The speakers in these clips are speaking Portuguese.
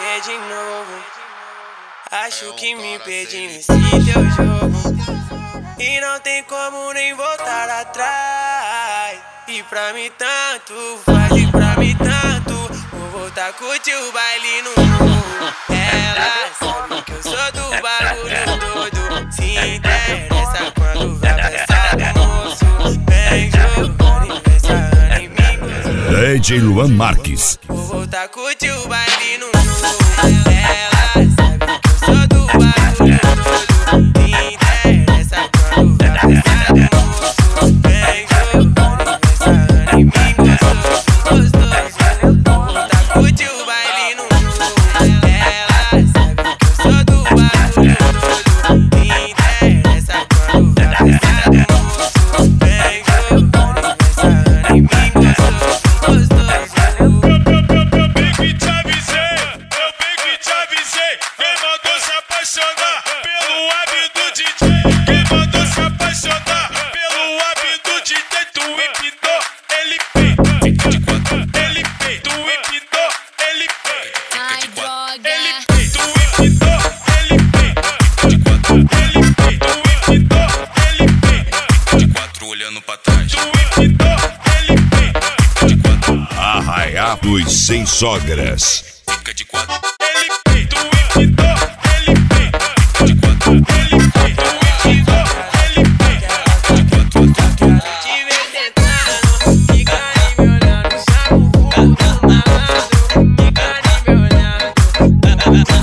quer de novo. Acho que me perdi nesse teu jogo e não tem como nem voltar atrás. E pra mim tanto faz, e pra mim tanto. Vou voltar a curtir o baile no mundo. Ela sabe que eu sou do bagulho todo. Se interessa quando vai pensar no moço. Vem jogando e vem sarrando em mim. DJ Luan Marques. Vou voltar a curtir o baile no mundo. Ela sabe que eu sou do bagulho todo. Se interessa quando vai pensar no moço. Vem jogando e vem sarrando em mim. Gostoso. Vou voltar a curtir o baile no mundo. Ela sabe que eu sou do bagulho todo. Se interessa quando vai pensar no moço. Vem jogando e vem sarrando em mim. Gostoso. Bem que te avisei, eu bem que te avisei. Quem mandou se apaixonar pelo hábito do DJ? Quem mandou se apaixonar pelo hábito do DJ? Tu empinou, ele pei. Ele pei, tu empinou, ele pei. Ai, droga. Ele pei, tu empinou, ele pei. Ele pei, tu empinou, ele pei. De quatro olhando pra trás. Tu empinou, ele pei. Arraiá dos Sem Sogras. Fica de quatro. Ele pei, tu empinou, ele pei. De quatro. Ele pei, tu empinou, ele pei. De quatro. Te ver tentando, fica aí me olhando. Chama o vulgo do malandro, fica aí me olhando. Tô te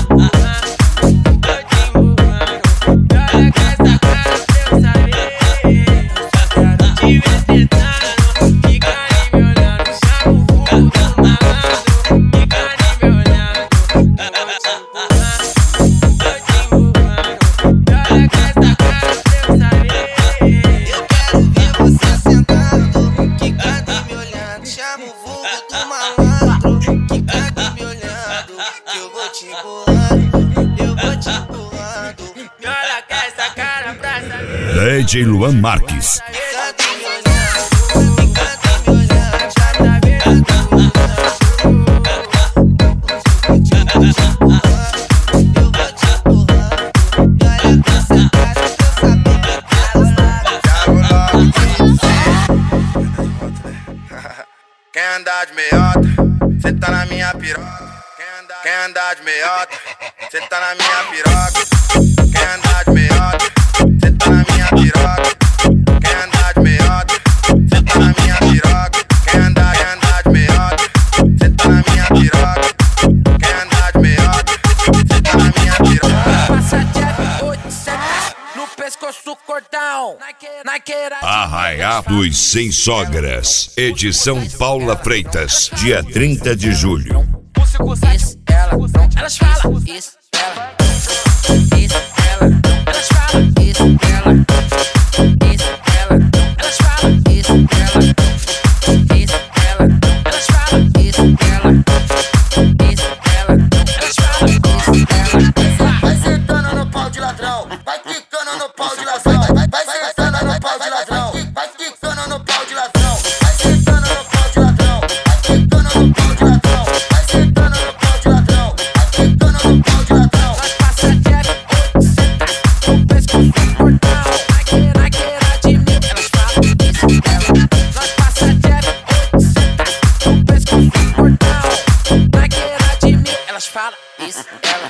empurrando, olha com essa cara pra eu saber. Te ver tentando, fica aí me olhando. Chama o vulgo do malandro, fica aí me olhando. Tô te empurrando, olha com essa cara pra eu saber. Eu quero ver você sentando, quicando e me olhando. Chama o vulgo do malandro, quicando e me olhando. Que eu vou te empurrando, eu vou te empurrando. Me olha com essa cara pra saber. DJ Luan Marques. Quicando e me olhando, quicando e me olhando. Chama o vulgo do eu vou te empurrando. E olha com essa cara pra eu saber que Quem andar de meiota, cê tá na minha piroca. Quem andar de meiota, cê tá na minha piroca. Quem andar de meiota, cê tá na minha piroca. Quem andar de meiota, cê tá na minha piroca. Quem andar de meiota, cê tá na minha piroca. Quem andar de meiota, cê tá na minha piroca. Passa Jeff 87 no pescoço cordão. Naqueira. Arraiá dos Sem Sogras. Edição Paula Freitas. Dia 30 de julho. Isso, ela, elas falam. Isso, ela. Isso, ela. Elas falam. Isso, ela. Isso, ela. Elas falam. Isso, ela. Isso, ela. Elas falam. Isso, ela. Isso, ela. Elas falam. Isso, ela. vai sentando no pau de ladrão, vai quicando no pau de ladrão, vai sentando no pau de ladrão, vai quicando no pau de ladrão, vai sentando no pau de ladrão, vai quicando no pau de ladrão, vai sentando no pau de ladrão, vai quicando no pau de ladrão. Passa Jeff 87 no pescoço cordão. Naqueira de mim, elas falam. Isso, ela. Nós passa Jeff 87 no pescoço cordão. Naqueira de mim, elas falam. Isso, ela.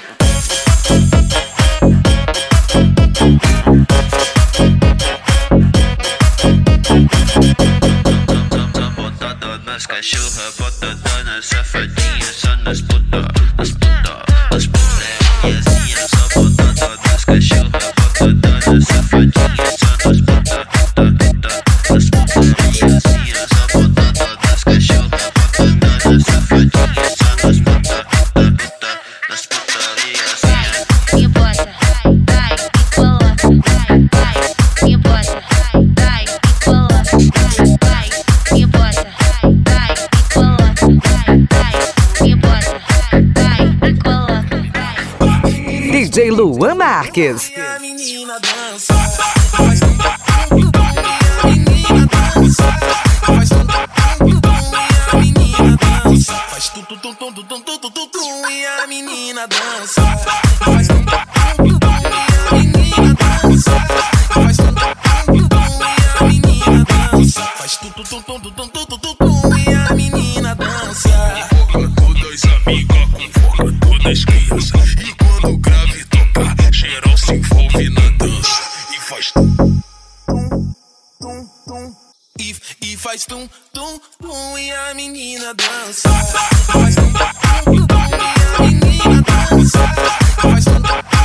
Botada nas cachorras, botada nas safadinhas, só nas puta, nas puta, nas puta. Só botada nas cachorras, botada nas safadinhas, só nas puta, nas puta. Só botada nas cachorras, botada nas safadinhas, só nas puta, nas putarias. Me bota, vai, e coloca, vai. Me bota, vai, e coloca, vai. Me bota, vai, e coloca, vai. Me bota, vai, e coloca, vai. DJ Luan Marques. Minha menina dança, faz um minha menina dança, faz um minha menina dança, faz tum tum tum tum tum tum tum tum tum tum e a menina dança. Faz tum tum tum tum e a menina dança. Faz tum tum tum tum e a menina dança. Faz tum tum tum tum tum tum tum tum e a menina dança. Convoca todas as amigas, convoca todas as crianças. E quando o grave tocar, geral se envolve na dança. E faz tum tum tum. E faz tum tum tum e a menina dança. Faz tum tum tum e a menina dança. Faz tum tum